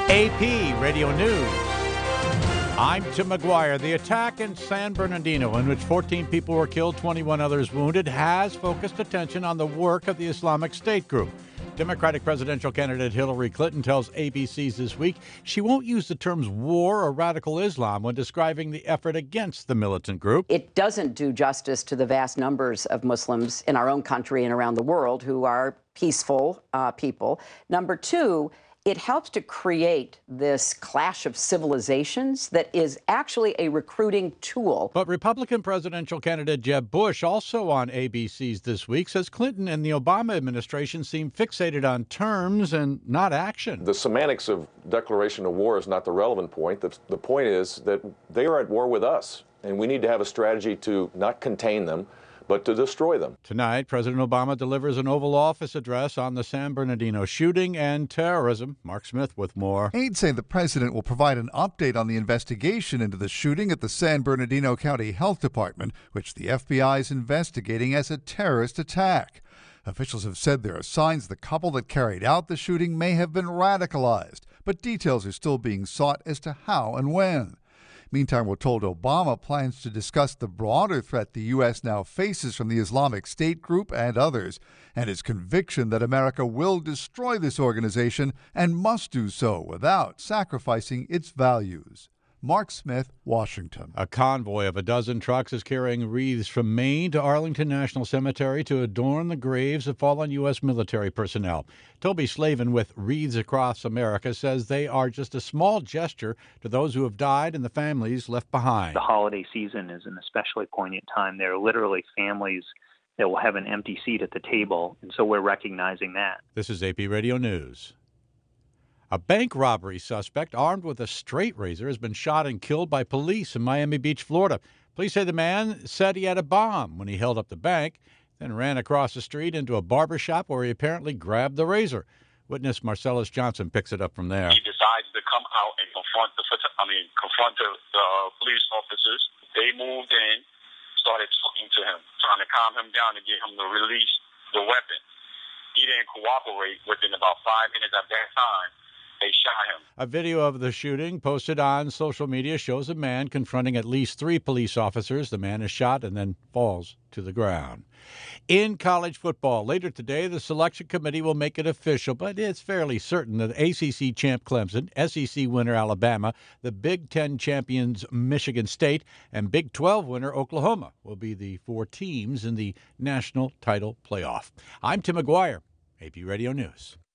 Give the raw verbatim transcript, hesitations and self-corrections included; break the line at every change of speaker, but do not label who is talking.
A P Radio News. I'm Tim McGuire. The attack in San Bernardino, in which fourteen people were killed, twenty-one others wounded, has focused attention on the work of the Islamic State group. Democratic presidential candidate Hillary Clinton tells A B C's This Week she won't use the terms war or radical Islam when describing the effort against the militant group.
It doesn't do justice to the vast numbers of Muslims in our own country and around the world who are peaceful uh, people. Number two, it helps to create this clash of civilizations that is actually a recruiting tool.
But Republican presidential candidate Jeb Bush, also on A B C's This Week, says Clinton and the Obama administration seem fixated on terms and not action.
The semantics of declaration of war is not the relevant point. The, the point is that they are at war with us, and we need to have a strategy to not contain them, but to destroy them.
Tonight, President Obama delivers an Oval Office address on the San Bernardino shooting and terrorism. Mark Smith with more.
Aides say the president will provide an update on the investigation into the shooting at the San Bernardino County Health Department, which the F B I is investigating as a terrorist attack. Officials have said there are signs the couple that carried out the shooting may have been radicalized, but details are still being sought as to how and when. Meantime, we're told Obama plans to discuss the broader threat the U S now faces from the Islamic State group and others, and his conviction that America will destroy this organization and must do so without sacrificing its values. Mark Smith, Washington.
A convoy of a dozen trucks is carrying wreaths from Maine to Arlington National Cemetery to adorn the graves of fallen U S military personnel. Toby Slavin with Wreaths Across America says they are just a small gesture to those who have died and the families left behind.
The holiday season is an especially poignant time. There are literally families that will have an empty seat at the table, and so we're recognizing that.
This is A P Radio News. A bank robbery suspect armed with a straight razor has been shot and killed by police in Miami Beach, Florida. Police say the man said he had a bomb when he held up the bank, then ran across the street into a barber shop where he apparently grabbed the razor. Witness Marcellus Johnson picks it up from there.
He decided to come out and confront the, I mean, confront the, the police officers. They moved in, started talking to him, trying to calm him down and get him to release the weapon. He didn't cooperate. Within about five minutes at that time, they shot him.
A video of the shooting posted on social media shows a man confronting at least three police officers. The man is shot and then falls to the ground. In college football, later today, the selection committee will make it official, but it's fairly certain that A C C champ Clemson, S E C winner Alabama, the Big Ten champions Michigan State, and Big twelve winner Oklahoma will be the four teams in the national title playoff. I'm Tim McGuire, A P Radio News.